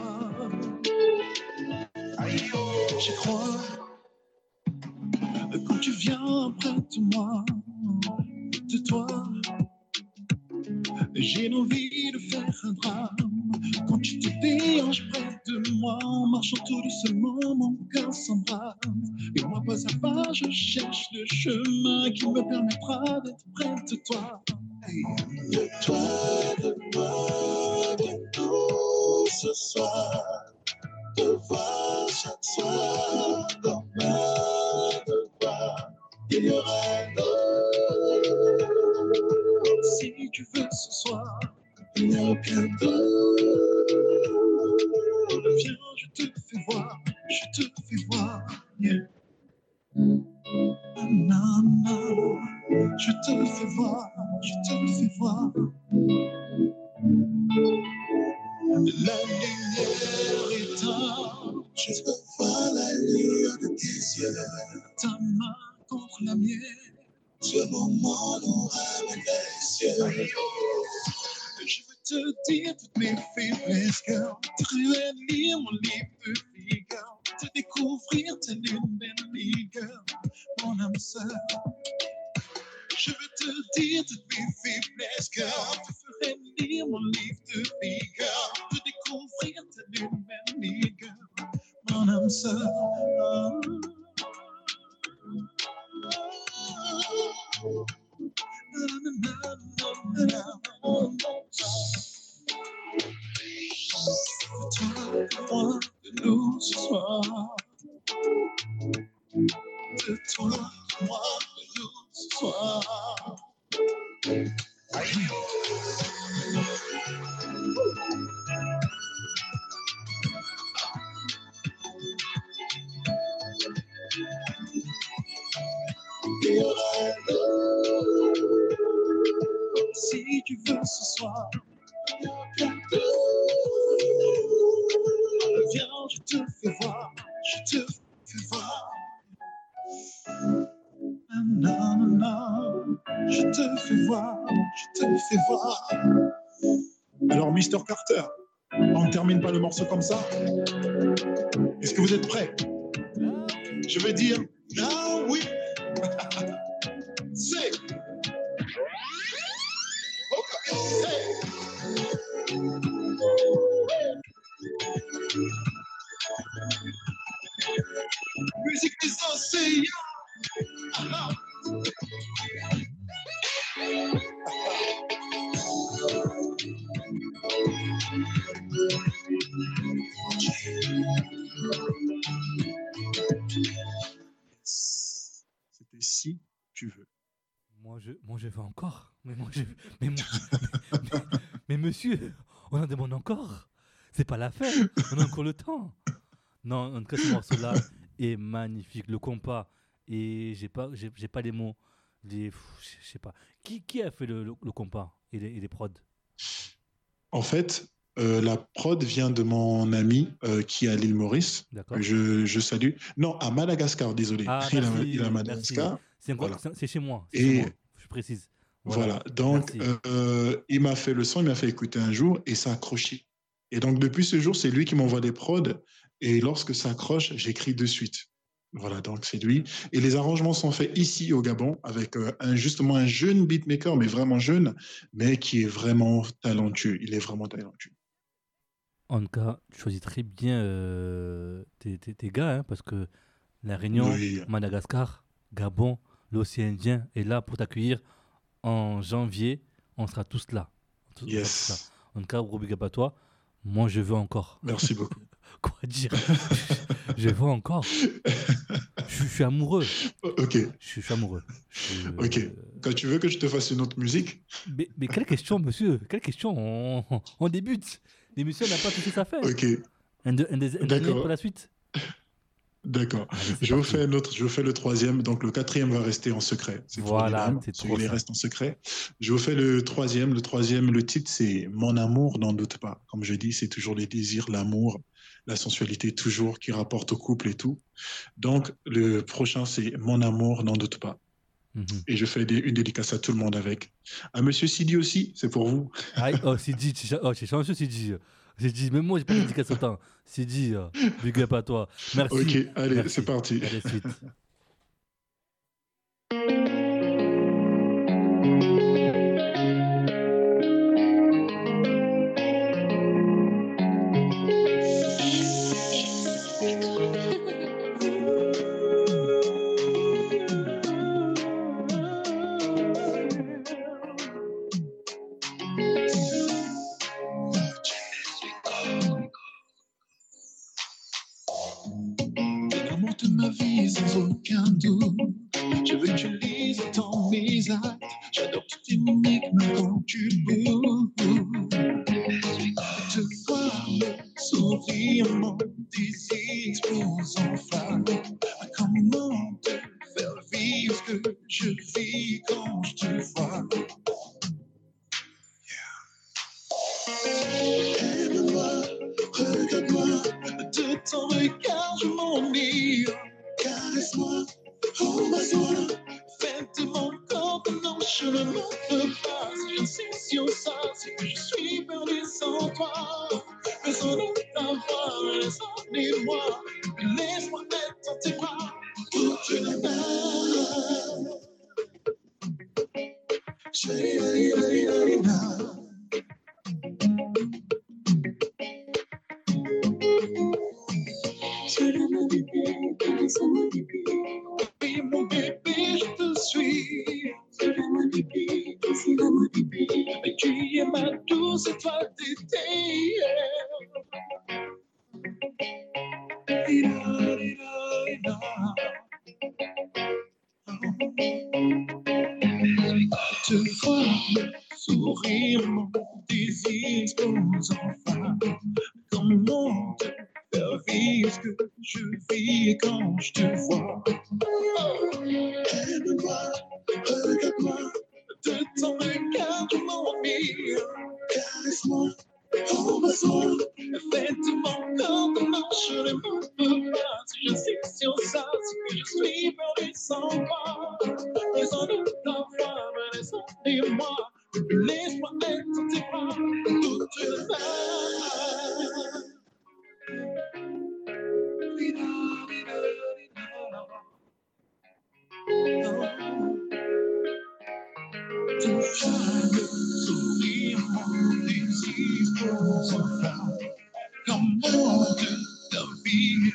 J'y crois quand tu viens près de moi. De toi, j'ai envie de faire un drame. Quand tu te déranges près de moi, en marchant tout doucement, mon cœur s'embrase. Et moi, pas à pas, je cherche le chemin qui me permettra d'être près de toi. Hey. De toi, de moi, de nous ce soir. De voir chaque soir comme un devoir. Il y aura d'autres. Si tu veux ce soir, il n'y a aucun doute. Viens, je te fais voir, je te fais voir. Yeah. Non, non, je te fais voir, je te La lumière éteinte, Je veux voir la lueur de tes yeux. ta main contre la mienne. Ce moment nous ramène les cieux. Je veux te dire toutes mes faiblesses, girl. Te relire mon livre de vie, girl. Te découvrir tel une belle girl. Mon âme sœur. Je veux te dire toutes mes faiblesses, girl. Te ferai lire mon livre de vie, girl. Te découvrir tel une belle girl. Mon âme sœur. Toi, de nous ce soir. De toi, moi, de nous ce soir. Si tu veux ce soir, viens, je te fais voir, je te fais voir. Non, non, non, je te fais voir, je te fais voir. Alors, mister Carter, on ne termine pas le morceau comme ça. Est-ce que vous êtes prêts? Je veux dire, ah oui. C'est. Okay. Hey. Musique des océans. Ah, ah. C'était si tu veux. Moi je, moi, je veux encore. Mais, moi, je, mais, moi, mais, mais, mais monsieur, on en demande encore. C'est pas la fin. On a encore le temps. Non, en tout cas, ce morceau-là est magnifique. Le compas, et j'ai pas, j'ai, j'ai pas les mots. Les, je sais pas. Qui, qui a fait le, le, le compas et les, et les prods? En fait, euh, la prod vient de mon ami euh, qui est à l'île Maurice. D'accord. Je, je salue. Non, à Madagascar, désolé. Ah, il, merci, a, il est à Madagascar. Merci. C'est, encore, voilà. c'est, c'est chez moi. C'est et chez moi, je précise. Voilà, voilà. Donc euh, il m'a fait le son, il m'a fait écouter un jour et ça a accroché. Et donc depuis ce jour, c'est lui qui m'envoie des prods et lorsque ça accroche, j'écris de suite. Voilà, donc c'est lui. Et les arrangements sont faits ici au Gabon avec euh, un, justement un jeune beatmaker, mais vraiment jeune, mais qui est vraiment talentueux. Il est vraiment talentueux. En tout cas, tu choisis très bien euh, tes, tes, tes gars, hein, parce que La Réunion, oui. Madagascar, Gabon, l'océan Indien est là pour t'accueillir en janvier. On sera tous là. Tous, yes. Tous là. En tout cas, gros big up à toi. Moi, je veux encore. Merci beaucoup. Quoi dire? Je veux encore. Je, je suis amoureux. Ok. Je, je suis amoureux. Je, ok. Euh... Quand tu veux que je te fasse une autre musique. Mais, mais quelle question, monsieur? Quelle question? On, on débute. L'émission n'a pas tout ça fait. Ok. Un, de, un, des, un dernier pour la suite. D'accord. Allez, je vous fais un autre, je vous fais le troisième, donc le quatrième va rester en secret. C'est voilà, c'est trop il reste en secret. Je vous fais le troisième. Le troisième, le titre, c'est Mon amour, n'en doute pas. Comme je dis, c'est toujours les désirs, l'amour, la sensualité, toujours qui rapporte au couple et tout. Donc, le prochain, c'est Mon amour, n'en doute pas. Mm-hmm. Et je fais des, une dédicace à tout le monde avec. À Monsieur Sidi aussi, c'est pour vous. Ah, oh, Sidi, oh, c'est chanceux, Sidi. J'ai dit, même moi, j'ai pas de dédicace autant. C'est dit, uh, big up à toi. Merci. Ok, allez, Merci. C'est parti. Allez, suite. Sans aucun doute, je veux que tu lises dans mes actes. J'adore toute énigme quand tu bouges. Te voir le sourire, mon désir explose en flamme. Comment te faire vivre ce que je vis quand je te vois? Yeah. Aime-moi. ton regard, je m'ennuie. Caresse-moi, embrasse-moi, fais de mon corps ton nom, je ne m'en peux pas. Si je sais sur ça, c'est que je suis perdu sans toi. Besoin de t'avoir, laisse-moi, laisse-moi être dans tes bras toute la nuit. Oui, mon bébé, je te suis. Et tu es ma douce étoile d'été. Te voir sourire, mon désir explose enfin. Comment te faire vivre ce que je vis quand je te vois. Aime-moi, regarde-moi, de ton regard je m'ennuie. Caresse-moi, embrasse-moi, fais de mon corps ton nom, je ne m'en peux pas. Si je sais sur ça, c'est que je suis perdu sans toi. Besoin de t'avoir, mais laisse-moi, laisse-moi être dans tes bras toute la nuit. Touche le sourire, mon désir pour enfin. Comment te la vie.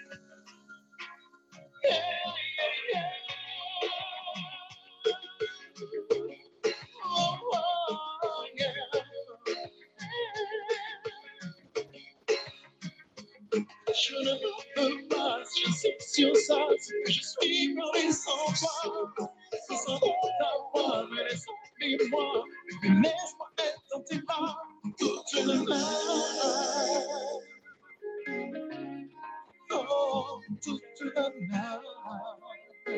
Oh, oh, yeah. Je ne peux pas, je sais sur ça, c'est que je suis perdu sans toi. Sans t'avoir, mais laisse-moi, laisse-moi être dans tes bras toute la nuit. Oh, toute la nuit.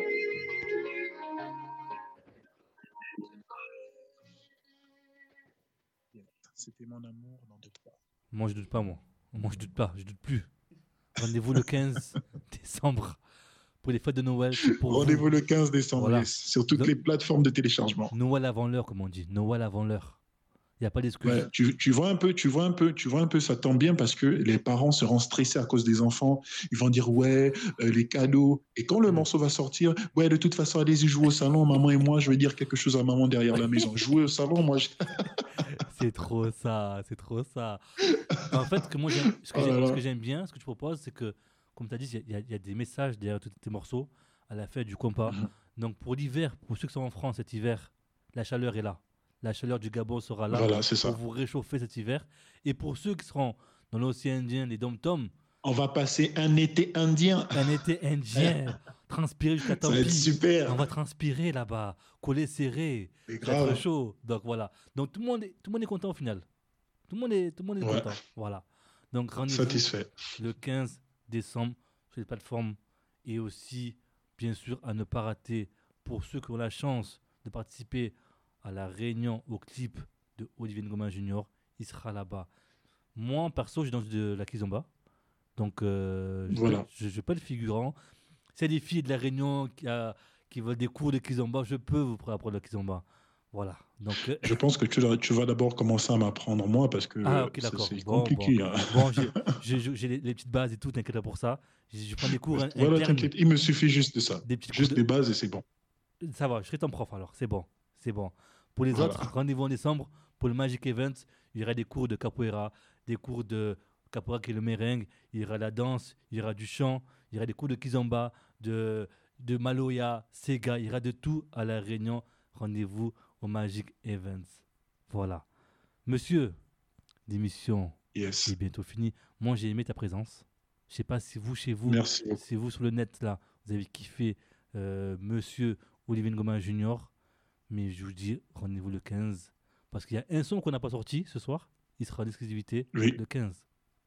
C'était mon amour dans deux trois. Moi, je doute pas, moi. Moi, je doute pas, je doute plus. Rendez-vous le quinze décembre pour les fêtes de Noël. Pour Rendez-vous vous. le quinze décembre, Voilà. yes, sur toutes Le... les plateformes de téléchargement. Noël avant l'heure, comme on dit. Noël avant l'heure. Il n'y a pas d'excuse. Ouais, tu, tu vois un peu, tu vois un peu, tu vois un peu, ça tombe bien parce que les parents seront stressés à cause des enfants. Ils vont dire ouais, euh, les cadeaux. Et quand le morceau va sortir, ouais, de toute façon, allez-y jouer au salon, maman et moi, je vais dire quelque chose à maman derrière la maison. Jouer au salon, moi. Je... C'est trop ça, c'est trop ça. En fait, que moi, j'aime, ce, que Oh là j'aime, là. ce que j'aime bien, ce que tu proposes, c'est que, comme tu as dit, il y, a- il y a des messages derrière tous tes morceaux à la fête du compas. Mhm. Donc pour l'hiver, pour ceux qui sont en France cet hiver, la chaleur est là. La chaleur du Gabon sera là Voilà, c'est ça. pour vous réchauffer cet hiver. Et pour ceux qui seront dans l'océan Indien, les dom-toms, On va passer un été indien. un été indien, transpirer jusqu'à Ça va être Tampi. super. On va transpirer là-bas, coller serré, C'est être grave. chaud. Donc voilà. Donc tout le monde est, tout le monde est content au final. Tout le monde est, tout le monde est Ouais. content. Voilà. Donc rendez-vous Satisfait. le quinze décembre sur les plateformes et aussi, bien sûr, à ne pas rater pour ceux qui ont la chance de participer à la réunion au clip de Olivier Ngoma Junior. Il sera là-bas. Moi, perso, je danse de la kizomba. Donc, euh, je Voilà. ne suis pas le figurant. S'il y a des filles de la réunion qui, a- qui veulent des cours de kizomba, je peux vous apprendre le kizomba. Voilà. Donc, euh, Je pense que tu, dois- tu vas d'abord commencer à m'apprendre moi parce que ah, ok, ça, d'accord. c'est Bon, compliqué. bon. hein. Bon, j'ai- j'ai j'ai les, les petites bases et tout, t'inquiète pas pour ça. Je, je prends des cours in- Voilà, internes. t'inquiète, il me suffit juste de ça. Des petits Juste cours des de- bases et c'est bon. Ça va, je serai ton prof alors, c'est bon, c'est bon. Pour les Voilà. autres, rendez-vous en décembre pour le Magic Event. Il y aura des cours de capoeira, des cours de capoeira qui est le merengue, il y aura la danse, il y aura du chant, il y aura des cours de kizomba, de, de maloya, sega, il y aura de tout à la Réunion. Rendez-vous au Magic Event. Voilà. Monsieur, l'émission Yes. est bientôt finie. Moi, j'ai aimé ta présence. Je sais pas si vous, chez vous, Merci beaucoup. si vous sur le net là, vous avez kiffé euh, Monsieur Olivier Ngoma Junior, mais je vous dis rendez-vous le quinze parce qu'il y a un son qu'on n'a pas sorti ce soir, il sera en exclusivité Oui. le quinze.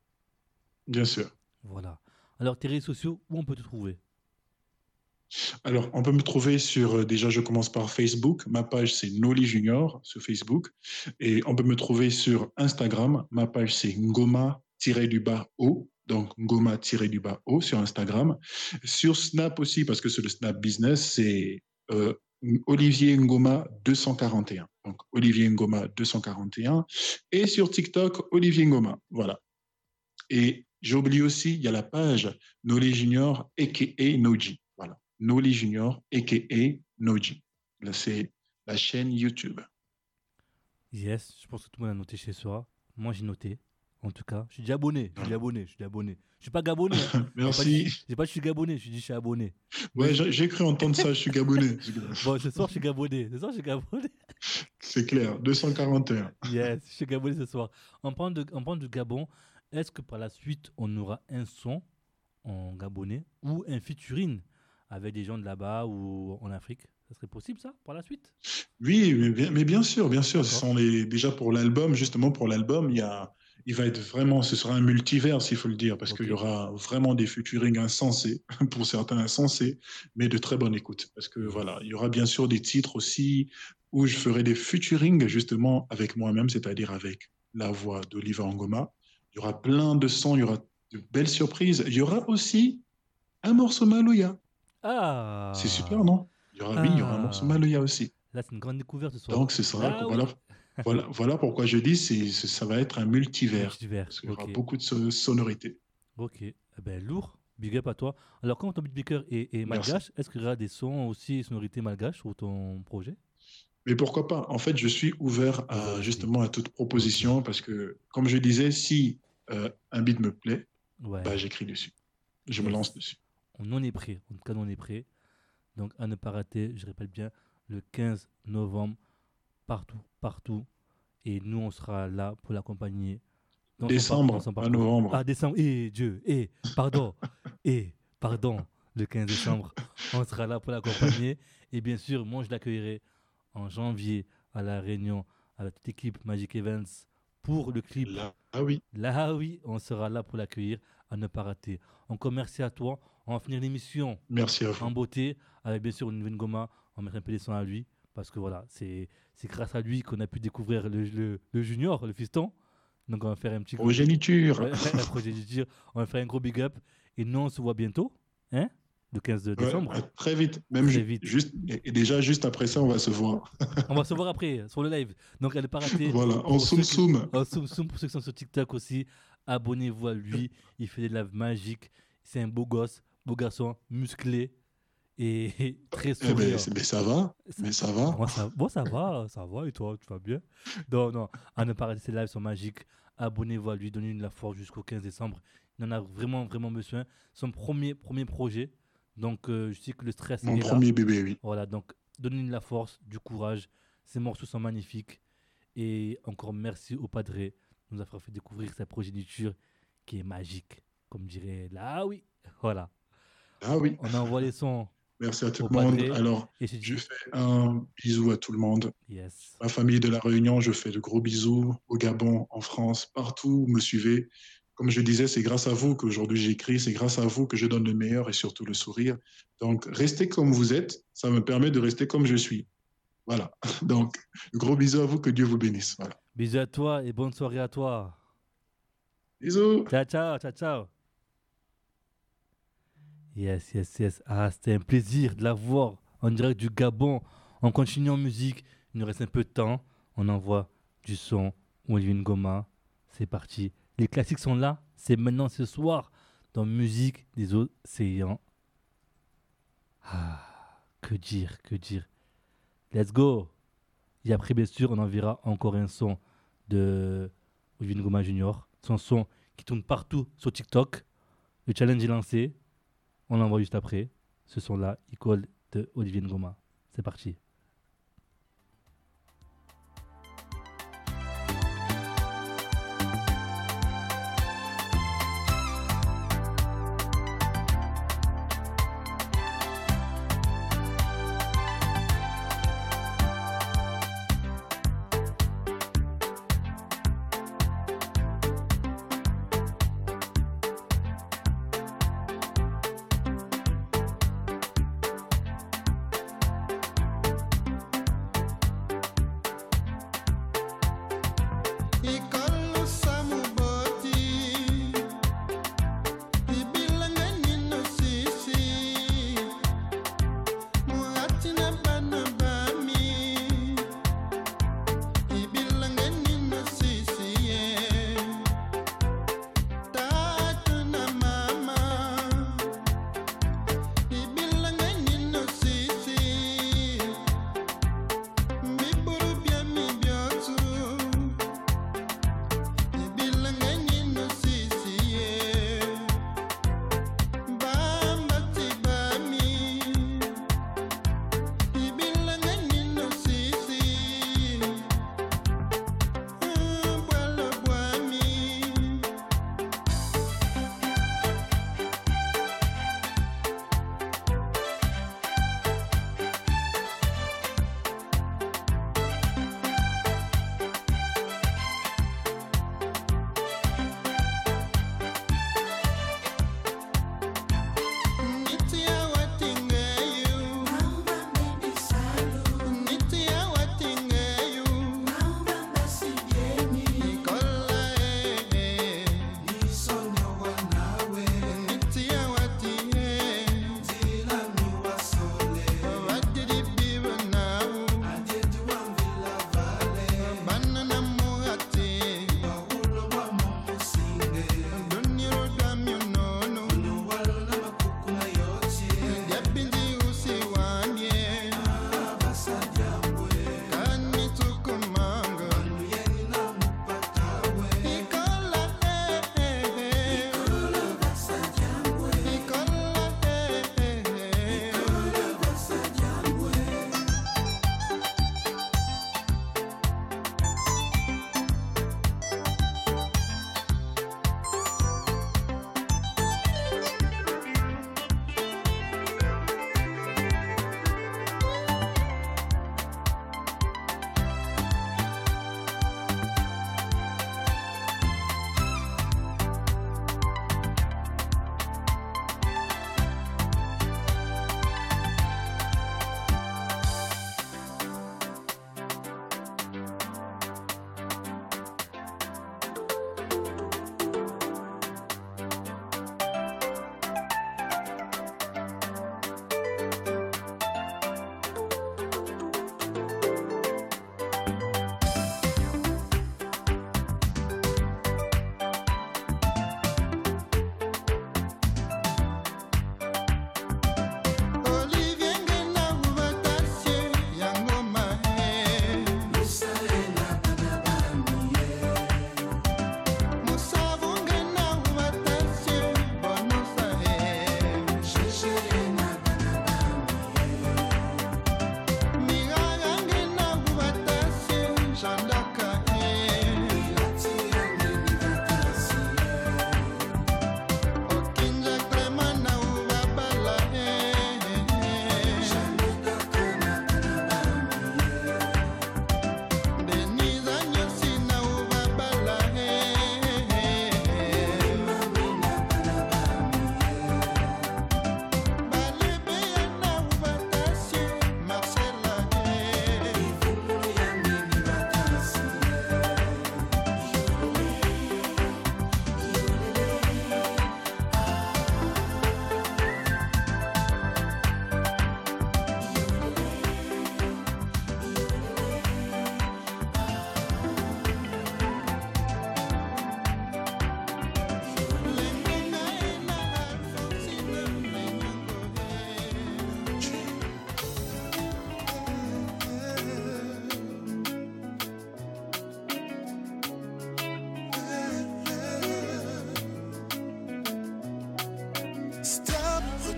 Bien sûr. Voilà. Alors tes réseaux sociaux, où on peut te trouver? Alors, on peut me trouver sur, euh, déjà, je commence par Facebook. Ma page, c'est Noli Junior sur Facebook. Et on peut me trouver sur Instagram. Ma page, c'est Ngoma-du-bas O. donc Ngoma-du-bas O sur Instagram. Sur Snap aussi, parce que c'est le Snap Business, c'est euh, Olivier Ngoma deux cent quarante et un. Donc Olivier Ngoma deux cent quarante et un. Et sur TikTok, Olivier Ngoma. Voilà. Et j'ai oublié aussi, il y a la page Nolly Junior, a k a. Noji. Voilà. Nolly Junior, a k a. Noji. Là, c'est la chaîne YouTube. Yes, je pense que tout le monde a noté chez soi. Moi, j'ai noté. En tout cas, je suis déjà abonné. Je suis déjà abonné. Je suis déjà abonné. Je suis pas gabonais. Hein. Merci. Je dis pas que je suis gabonais. Je dis je suis abonné. Ouais, j'ai, j'ai cru entendre ça. Je suis gabonais. Bon, ce soir, je suis gabonais. Ce soir, je suis gabonais. C'est clair. deux cent quarante et un. Yes, je suis gabonais ce soir. En parlant de, en parlant de Gabon, est-ce que par la suite, on aura un son en gabonais ou un featuring avec des gens de là-bas ou en Afrique? Ça serait possible, ça, par la suite? Oui, mais bien, mais bien sûr, bien sûr. Ce D'accord. sont les, déjà pour l'album, justement pour l'album, il y a, il va être vraiment, ce sera un multivers, s'il faut le dire, parce Ok. qu'il y aura vraiment des featuring insensés, pour certains insensés, mais de très bonne écoute. Parce que voilà, il y aura bien sûr des titres aussi où je ferai des featuring justement avec moi-même, c'est-à-dire avec la voix d'Oliver Ngoma. Il y aura plein de sons, il y aura de belles surprises. Il y aura aussi un morceau Maloya. Ah. C'est super, non? Il y aura, oui, il y aura un morceau Ah. Maloya aussi. Là, c'est une grande découverte ce soir. Donc, ce sera, Ah oui. voilà, voilà, voilà pourquoi je dis c'est, c'est- ça va être un multivers. Multivers. Parce qu'il y aura Ok. beaucoup de so- sonorités. Ok. Eh ben, lourd. Big up à toi. Alors, comme ton beatmaker est, est Merci. malgache, est-ce qu'il y aura des sons aussi, sonorités malgaches sur ton projet? Mais pourquoi pas? En fait, je suis ouvert à, Ouvert aussi. justement à toute proposition parce que, comme je disais, si euh, un beat me plaît, Ouais. bah, j'écris dessus. Je me Yes. lance dessus. On en est prêt. En tout cas, on en est prêt. Donc, à ne pas rater, je répète bien, le quinze novembre, partout, partout. Et nous, on sera là pour l'accompagner. dans son par- Décembre, dans son pas parcours. novembre. Ah, décembre. Eh, Dieu. Eh, pardon. Eh, pardon. Le quinze décembre, on sera là pour l'accompagner. Et bien sûr, moi, je l'accueillerai en janvier à La Réunion avec toute l'équipe Magic Events pour le clip. Là, ah oui. Là, oui, on sera là pour l'accueillir, à ne pas rater. Encore merci à toi. On va finir l'émission Merci à vous. en beauté avec bien sûr une Ngoma. On va mettre un peu des sons à lui parce que voilà, c'est c'est grâce à lui qu'on a pu découvrir le, le, le junior, le fiston. Donc on va faire un petit gros- Progéniture. Ouais, la progéniture. On va faire un gros big up et nous on se voit bientôt, hein, le quinze de décembre. Ouais, très vite. Même Très ju- vite. Juste, et déjà, juste après ça, on va se voir. On va se voir après sur le live. Donc elle n'est pas ratée. Voilà, Pour en ceux soum qui- soum. en soum soum pour ceux qui sont sur TikTok aussi. Abonnez-vous à lui. Il fait des lives magiques. C'est un beau gosse, beau garçon, musclé et très Eh ben, souriant. c'est- mais ça va, mais ça va. Moi, ça, moi, ça va, ça va. Et toi, tu vas bien? Non, non. À ne pas rater, ses lives sont magiques. Abonnez-vous à lui, donnez-lui de la force jusqu'au quinze décembre. Il en a vraiment, vraiment besoin. Son premier, premier projet. Donc, euh, je sais que le stress Mon est premier là. bébé, oui. Voilà, donc, donnez-lui de la force, du courage. Ces morceaux sont magnifiques. Et encore merci au Padré de nous avoir fait découvrir sa progéniture qui est magique. Comme dirait là, oui. Voilà. Ah oui, On envoie les sons. merci à tout Au le monde. Padré. Alors, Et c'est je dit, fais un bisou à tout le monde. yes. Ma famille de La Réunion, je fais de gros bisous. Au Gabon, en France, partout où vous me suivez. Comme je disais, c'est grâce à vous qu'aujourd'hui j'écris, c'est grâce à vous que je donne le meilleur et surtout le sourire. Donc, restez comme vous êtes, ça me permet de rester comme je suis. Voilà. Donc, gros bisous à vous, que Dieu vous bénisse. Voilà. Bisous à toi et bonne soirée à toi. Bisous. Ciao, ciao, ciao, ciao. Yes, yes, yes. Ah, c'était un plaisir de la voir en direct du Gabon. On continue en musique. Il nous reste un peu de temps. On envoie du son. Olivier Ngoma. C'est parti. Les classiques sont là. C'est maintenant ce soir dans Musique des Océans. Ah, que dire, que dire. Let's go. Et après, bien sûr, on enverra encore un son de Olivier Ngoma Junior. Son son qui tourne partout sur TikTok. Le challenge est lancé. On l'envoie juste après. Ce son-là, Icole de Olivier Ngoma. C'est parti.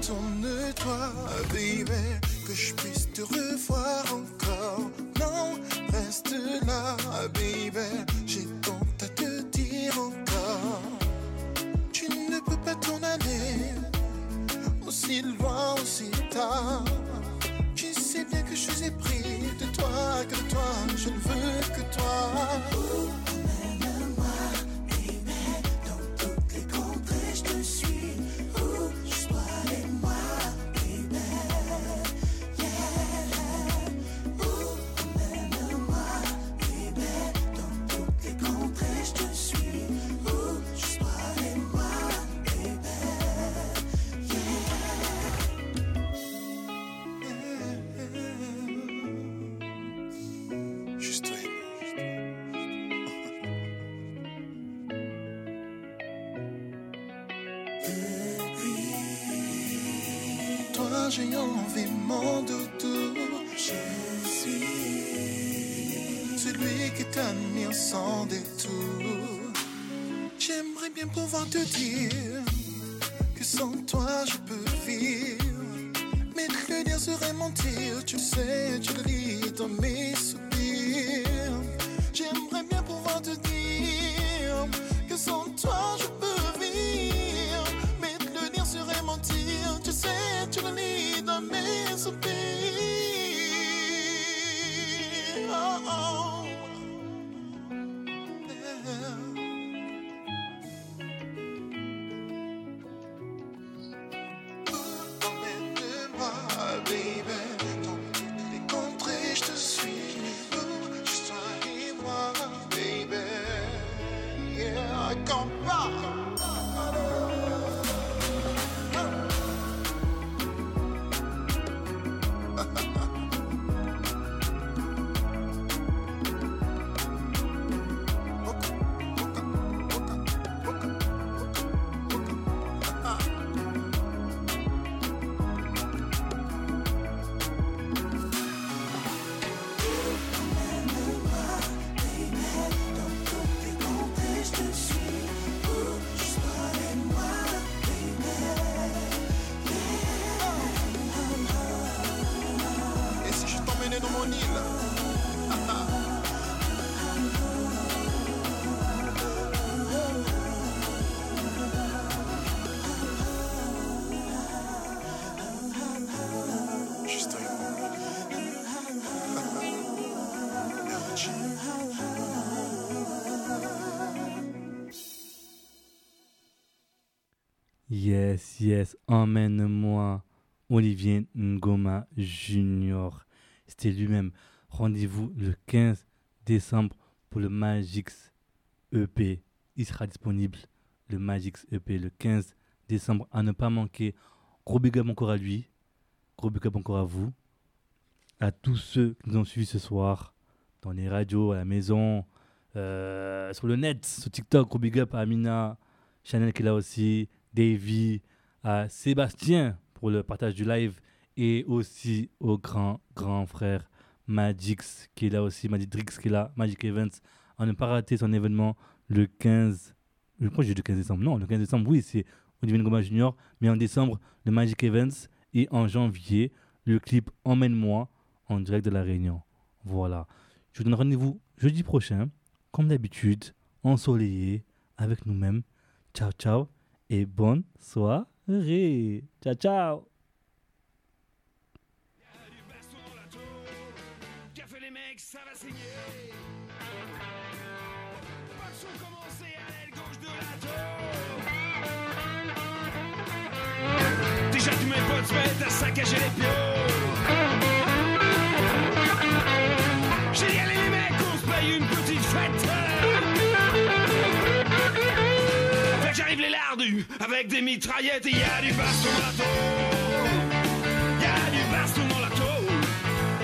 Retourne-toi, baby, que je puisse te revoir encore. Non, reste là, baby, j'ai tant à te dire encore. Tu ne peux pas t'en aller, aussi loin, aussi tard. Tu sais bien que je suis épris de toi, que de toi, je ne veux que toi. Emmène-moi, baby, dans toutes les contrées, je te suis. Où je sois et moi, baby, yeah. Où emmène-moi, baby, dans toutes les contrées, je te suis. Où je sois et moi, baby, yeah. Juste toi et moi. Toi, j'ai envie, mon doudou. Je suis celui qui t'admire sans détour. J'aimerais bien pouvoir te dire que sans toi je peux vivre. Mais te le dire serait mentir. Tu sais, tu le lis dans mes soupirs. J'aimerais bien pouvoir te dire que sans toi je peux vivre. Mais te le dire serait mentir. Tu sais, tu le lis dans mes soupirs. Oh, oh. Yeah. Emmène-moi, baby, dans toutes les contrées, je te suis. Juste toi et moi, baby, yeah, come back. Et si je t'emmenais dans mon île? Juste toi et moi. Yes, yes, emmène-moi. Olivier Ngoma Junior. C'était lui-même. Rendez-vous le quinze décembre pour le Magix E P. Il sera disponible, le Magix E P, le quinze décembre. À ne pas manquer. Gros big up encore à lui. Gros big up encore à vous. À tous ceux qui nous ont suivis ce soir, dans les radios, à la maison, euh, sur le net, sur TikTok. Gros big up à Amina, Chanel qui est là aussi, Davy, à Sébastien pour le partage du live et aussi au grand, grand frère Magix qui est là aussi, Magidrix qui est là, Magic Events. À ne pas rater son événement le quinze, je crois que j'ai dit le quinze décembre, non, le quinze décembre, oui, c'est Olivier Ngoma Junior, mais en décembre, le Magic Events et en janvier, le clip Emmène-moi en direct de La Réunion. Voilà. Je vous donne rendez-vous jeudi prochain, comme d'habitude, ensoleillé, avec nous-mêmes. Ciao, ciao et bonne soirée. Ciao, ciao. Café les mecs, ça va saigner. Pas de son commencer à l'aile gauche de la tour. Déjà tous mes potes se mettent à saccager les pions. J'ai dit allez les mecs, on se paye une petite fête. Fait que j'arrive les lardus avec des mitraillettes et y a du baston bateau.